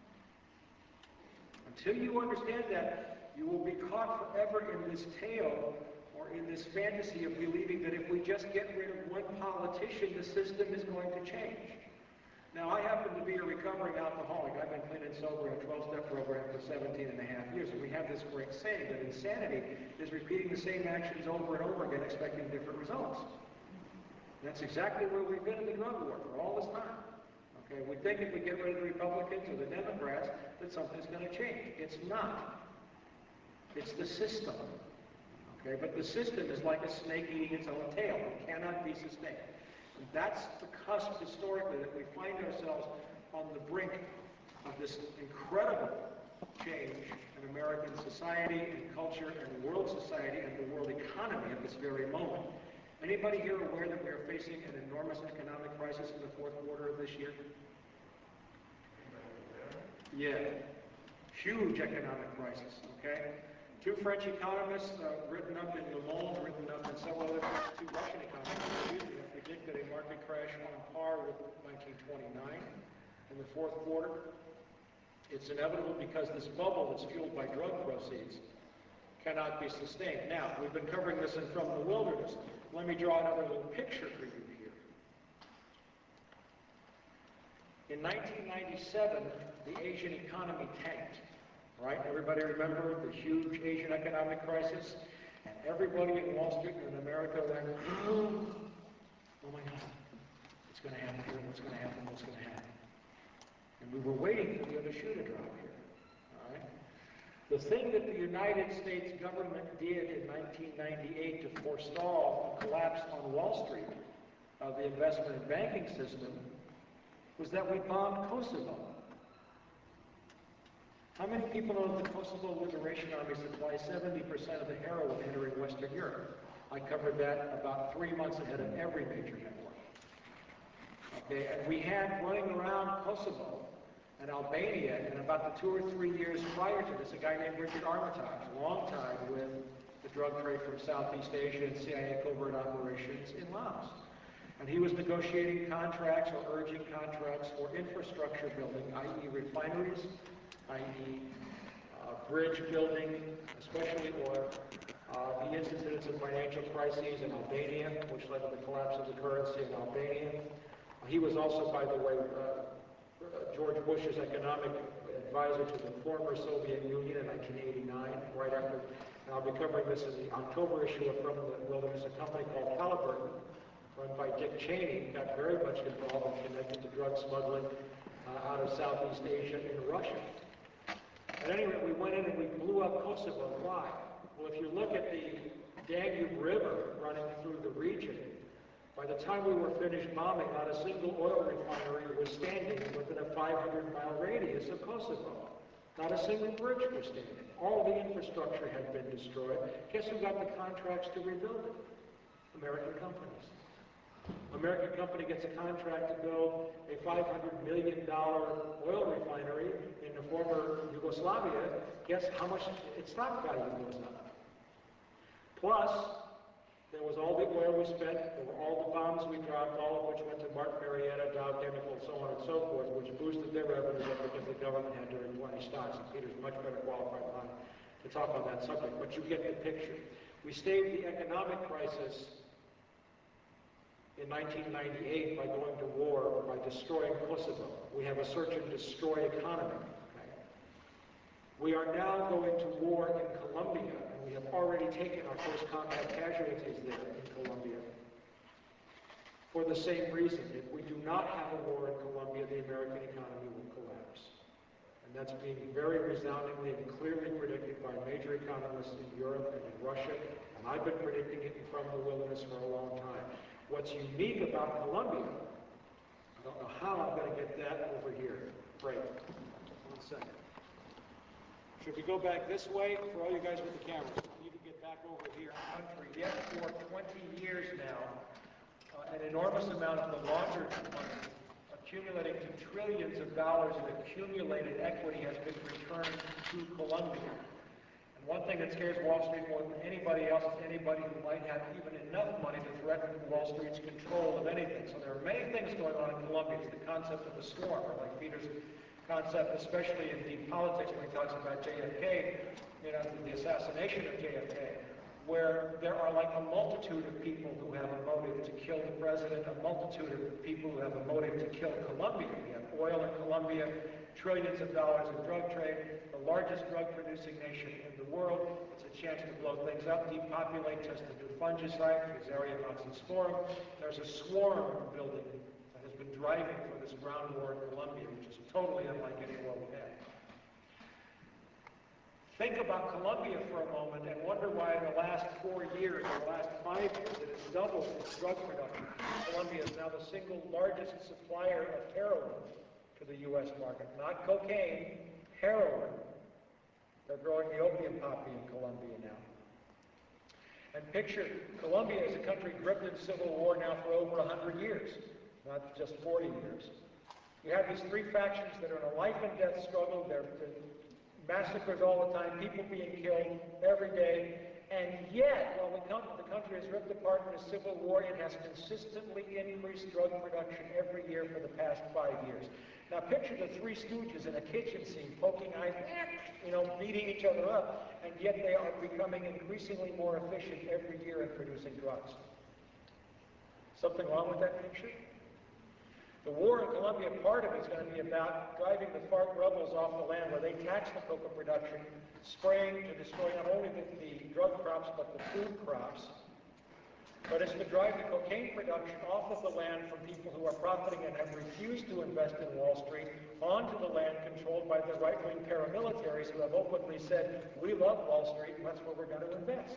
Until you understand that, you will be caught forever in this tale or in this fantasy of believing that if we just get rid of one politician, the system is going to change. Now, I happen to be a recovering alcoholic. I've been clean and sober in a twelve-step program for seventeen and a half years, and we have this great saying that insanity is repeating the same actions over and over again, expecting different results. That's exactly where we've been in the drug war for all this time. Okay, we think if we get rid of the Republicans or the Democrats, that something's going to change. It's not. It's the system. Okay, but the system is like a snake eating its own tail. It cannot be sustained. And that's the cusp historically that we find ourselves on the brink of this incredible change in American society and culture and world society and the world economy at this very moment. Anybody here aware that we are facing an enormous economic crisis in the fourth quarter of this year? Yeah, huge economic crisis, okay? Two French economists, uh, written up in Le Monde, written up in several other places, two Russian economists, excuse me, have predicted a market crash on par with nineteen twenty-nine in the fourth quarter. It's inevitable because this bubble that's fueled by drug proceeds cannot be sustained. Now, we've been covering this in From the Wilderness. Let me draw another little picture for you here. In nineteen ninety-seven, the Asian economy tanked. Right? Everybody remember the huge Asian economic crisis? And everybody in Wall Street and in America went, oh, oh my God, what's going to happen here? What's going to happen? What's going to happen? And we were waiting for the other shoe to drop here. All right? The thing that the United States government did in nineteen ninety-eight to forestall the collapse on Wall Street of the investment and banking system was that we bombed Kosovo. How many people know that the Kosovo Liberation Army supplies seventy percent of the heroin entering Western Europe? I covered that about three months ahead of every major network. Okay, and we had running around Kosovo and Albania, and about the two or three years prior to this, a guy named Richard Armitage, long time with the drug trade from Southeast Asia and C I A covert operations in Laos. And he was negotiating contracts or urging contracts for infrastructure building, that is refineries, that is uh, bridge building, especially, or uh, Uh, he instituted some financial crises in Albania, which led to the collapse of the currency in Albania. Uh, he was also, by the way, uh, uh, George Bush's economic advisor to the former Soviet Union in nineteen eighty-nine, right after, and I'll be covering this in the October issue of From the Wilderness. A company called Halliburton, run by Dick Cheney, got very much involved and connected to drug smuggling uh, out of Southeast Asia in Russia. At any rate, we went in and we blew up Kosovo. Why? Well, if you look at the Danube River running through the region, by the time we were finished bombing, not a single oil refinery was standing within a five hundred mile radius of Kosovo. Not a single bridge was standing. All the infrastructure had been destroyed. Guess who got the contracts to rebuild it? American companies. American company gets a contract to build a five hundred million dollar oil refinery in the former Yugoslavia. Guess how much its stock value goes up? Plus, there was all the oil we spent, there were all the bombs we dropped, all of which went to Martin Marietta, Dow Chemical, so on and so forth, which boosted their revenues up because the government had to replenish stocks. And Peter's much better qualified on to talk on that subject, but you get the picture. We staved the economic crisis in nineteen ninety-eight by going to war or by destroying Kosovo. We have a search and destroy economy. Okay? We are now going to war in Colombia, and we have already taken our first combat casualties there in Colombia. For the same reason, if we do not have a war in Colombia, the American economy will collapse. And that's being very resoundingly and clearly predicted by major economists in Europe and in Russia, and I've been predicting it From the Wilderness for a long time. What's unique about Colombia, I don't know how I'm going to get that over here. Great. One second. Should we go back this way? For all you guys with the cameras, I need to get back over here. Country, yet for twenty years now, uh, an enormous amount of the laundered money, accumulating to trillions of dollars in accumulated equity, has been returned to Colombia. One thing that scares Wall Street more than anybody else is anybody who might have even enough money to threaten Wall Street's control of anything. So there are many things going on in Colombia. It's the concept of the storm, or like Peter's concept, especially in deep politics when he talks about J F K, you know, the assassination of J F K, where there are like a multitude of people who have a motive to kill the president, a multitude of people who have a motive to kill Colombia. We have oil in Colombia, trillions of dollars in drug trade, the largest drug-producing nation in the world. It's a chance to blow things up, depopulate, test a new fungicide, Fusarium oxysporum. There's a swarm building that has been driving for this ground war in Colombia, which is totally unlike any war we've had. Think about Colombia for a moment and wonder why in the last four years, or the last five years, it has doubled its drug production. Colombia is now the single largest supplier of heroin to the U S market. Not cocaine, heroin. They're growing the opium poppy in Colombia now. And picture, Colombia is a country gripped in civil war now for over one hundred years, not just forty years. You have these three factions that are in a life and death struggle. They're, they're massacres all the time, people being killed every day. And yet, while the, the country is ripped apart in a civil war, it has consistently increased drug production every year for the past five years. Now picture the Three Stooges in a kitchen scene, poking eyes, you know, beating each other up, and yet they are becoming increasingly more efficient every year in producing drugs. Something wrong with that picture? The war in Colombia, part of it is going to be about driving the FARC rebels off the land where they tax the coca production, spraying to destroy not only the, the drug crops, but the food crops. But it's to drive the cocaine production off of the land from people who are profiting and have refused to invest in Wall Street onto the land controlled by the right-wing paramilitaries who have openly said, we love Wall Street and that's where we're going to invest.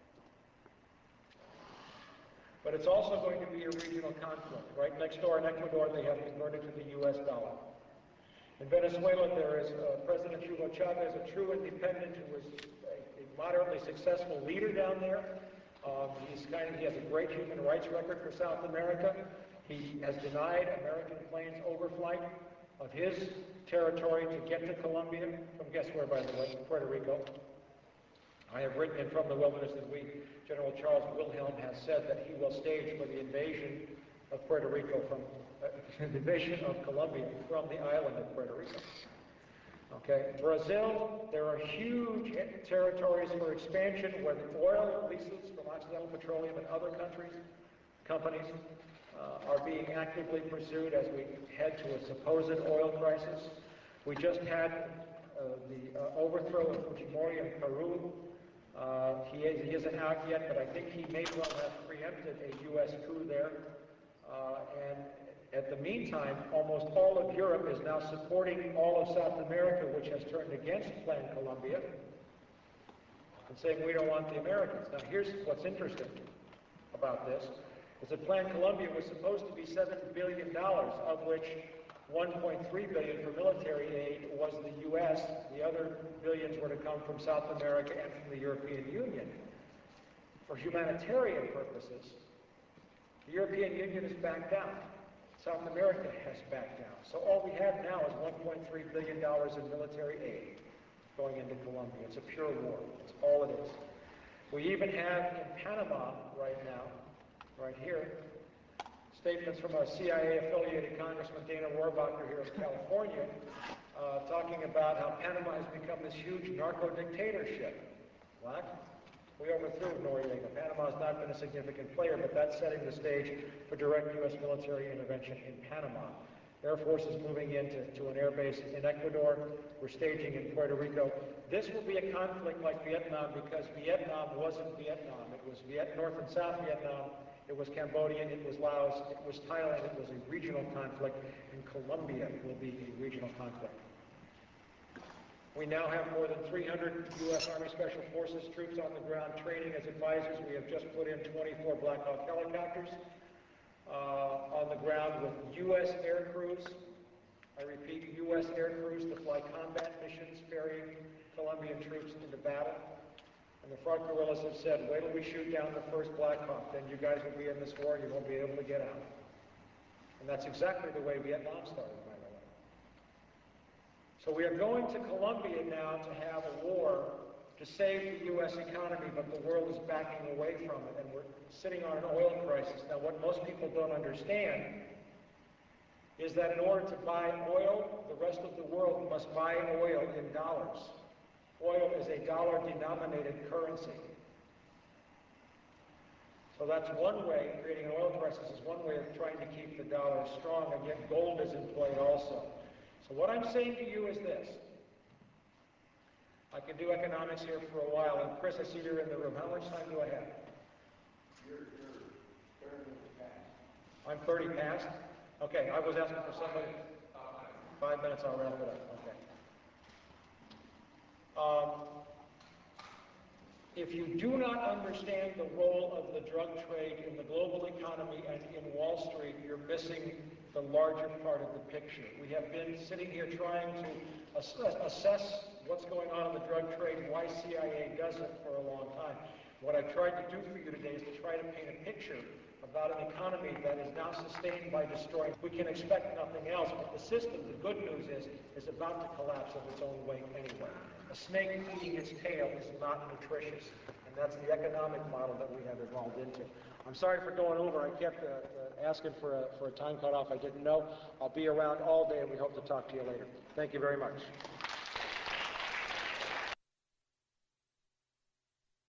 But it's also going to be a regional conflict. Right next door in Ecuador, they have converted to the U S dollar. In Venezuela, there is uh, President Hugo Chavez, a true independent who was a, a moderately successful leader down there. Um, he's kind of, he has a great human rights record for South America. He has denied American planes overflight of his territory to get to Colombia, from guess where, by the way, Puerto Rico. I have written in From the Wilderness that we, General Charles Wilhelm has said that he will stage for the invasion of Puerto Rico from, uh, the invasion of Colombia from the island of Puerto Rico. Okay, Brazil, there are huge territories for expansion where the oil leases from Occidental Petroleum and other countries, companies, uh, are being actively pursued as we head to a supposed oil crisis. We just had uh, the uh, overthrow of Fujimori in Peru. Uh, he, is, he isn't out yet, but I think he may well have preempted a U S coup there. Uh, and at the meantime, almost all of Europe is now supporting all of South America, which has turned against Plan Colombia, and saying we don't want the Americans. Now here's what's interesting about this, is that Plan Colombia was supposed to be seven billion dollars, of which one point three billion dollars for military aid was the U S. The other billions were to come from South America and from the European Union. For humanitarian purposes, the European Union has backed down. South America has backed down. So all we have now is one point three billion dollars in military aid going into Colombia. It's a pure war. It's all it is. We even have in Panama right now, right here, statements from a C I A-affiliated Congressman, Dana Rohrabacher here in California, uh, talking about how Panama has become this huge narco-dictatorship. What? We overthrew Noriega. Panama has not been a significant player, but that's setting the stage for direct U S military intervention in Panama. Air Force is moving into to an air base in Ecuador. We're staging in Puerto Rico. This will be a conflict like Vietnam because Vietnam wasn't Vietnam. It was Viet North and South Vietnam. It was Cambodia, it was Laos, it was Thailand, it was a regional conflict, and Colombia will be a regional conflict. We now have more than three hundred U S Army Special Forces troops on the ground training as advisors. We have just put in twenty-four Black Hawk helicopters uh, on the ground with U S air crews. I repeat, U S air crews to fly combat missions ferrying Colombian troops into battle. And the FARC guerrillas have said, wait till we shoot down the first Black Hawk, then you guys will be in this war and you won't be able to get out. And that's exactly the way Vietnam started, by the way. So we are going to Colombia now to have a war to save the U S economy, but the world is backing away from it, and we're sitting on an oil crisis. Now, what most people don't understand is that in order to buy oil, the rest of the world must buy oil in dollars. Oil is a dollar-denominated currency. So that's one way, creating an oil crisis is one way of trying to keep the dollar strong, and yet gold is in play also. So what I'm saying to you is this. I can do economics here for a while, and Chris, I see you're in the room. How much time do I have? You're, you're thirty minutes past. I'm thirty past? Okay, I was asking for somebody. Five minutes, I'll wrap it up. Okay. Um, if you do not understand the role of the drug trade in the global economy and in Wall Street, you're missing the larger part of the picture. We have been sitting here trying to ass assess what's going on in the drug trade, why C I A does it for a long time. What I've tried to do for you today is to try to paint a picture about an economy that is now sustained by destroying. We can expect nothing else, but the system, the good news is, is about to collapse of its own weight anyway. A snake eating its tail is not nutritious, and that's the economic model that we have evolved into. I'm sorry for going over. I kept uh, uh, asking for a, for a time cutoff. I didn't know. I'll be around all day, and we hope to talk to you later. Thank you very much.